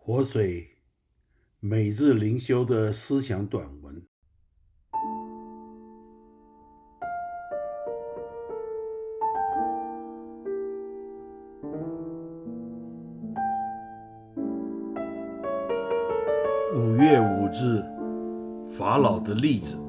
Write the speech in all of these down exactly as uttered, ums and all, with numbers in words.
活水每日灵修的思想短文。五月五日，法老的例子。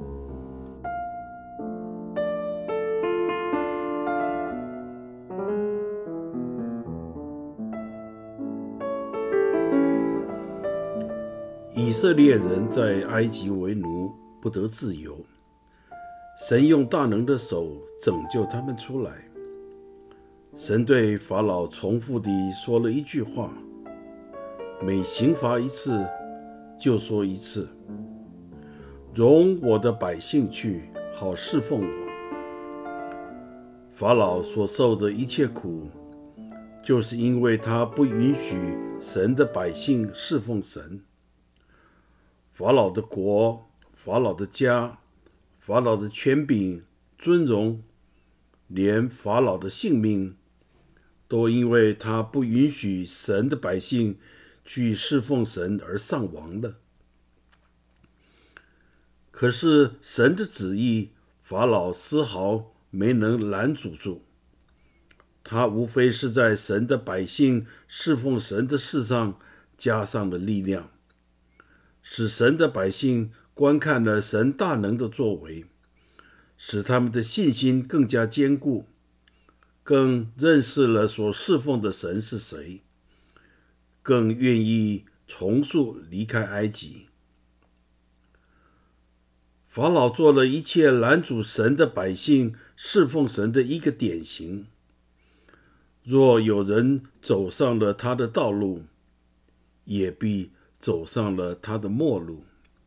以色列人在埃及为奴，不得自由。神用大能的手拯救他们出来。神对法老重复地说了一句话，每刑罚一次就说一次，容我的百姓去，好侍奉我。法老所受的一切苦，就是因为他不允许神的百姓侍奉神。法老的国、法老的家、法老的权柄、尊荣，连法老的性命，都因为他不允许神的百姓去侍奉神而丧亡了。可是神的旨意，法老丝毫没能拦阻住。他无非是在神的百姓侍奉神的事上加上了力量，使神的百姓观看了神大能的作为，使他们的信心更加坚固，更认识了所侍奉的神是谁，更愿意重塑离开埃及。法老做了一切拦阻神的百姓侍奉神的一个典型。若有人走上了他的道路，也必走上了他的末路。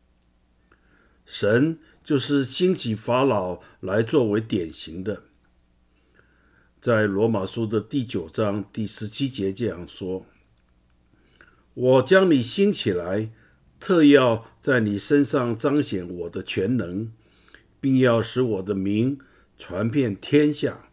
神就是兴起法老来作为典型的。在罗马书的第九章第十七节这样说：我将你兴起来，特要在你身上彰显我的全能，并要使我的名传遍天下。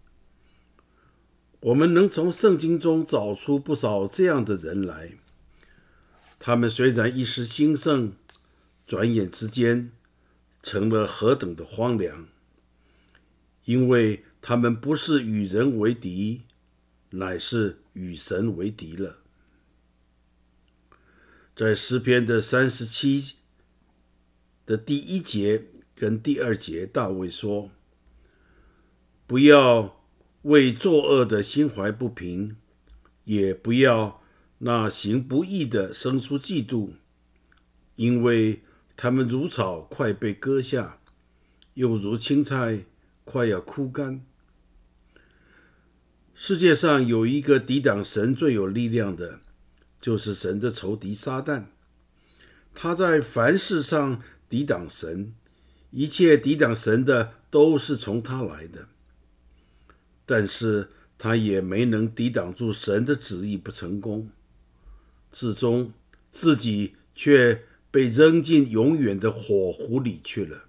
我们能从圣经中找出不少这样的人来，他们虽然一时兴盛，转眼之间成了何等的荒凉，因为他们不是与人为敌，乃是与神为敌了。在诗篇的三十七的第一节跟第二节，大卫说：不要为作恶的心怀不平，也不要那行不义的生出嫉妒，因为他们如草快被割下，又如青菜快要枯干。世界上有一个抵挡神最有力量的，就是神的仇敌撒旦。他在凡事上抵挡神，一切抵挡神的都是从他来的。但是他也没能抵挡住神的旨意不成功，至终自己却被扔进永远的火湖里去了。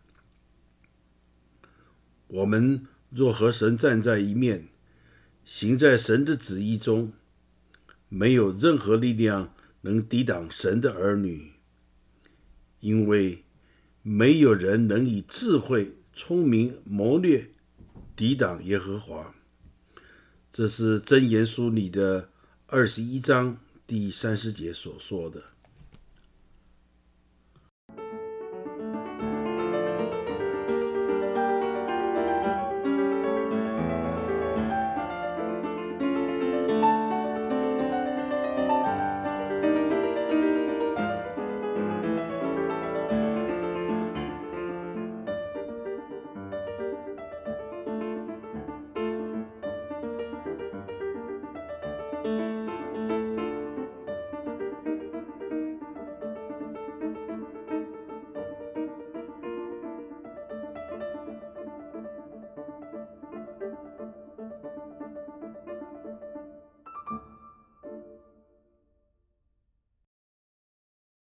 我们若和神站在一面，行在神的旨意中，没有任何力量能抵挡神的儿女，因为没有人能以智慧、聪明、谋略抵挡耶和华。这是箴言书里的二十一章第三十节所说的。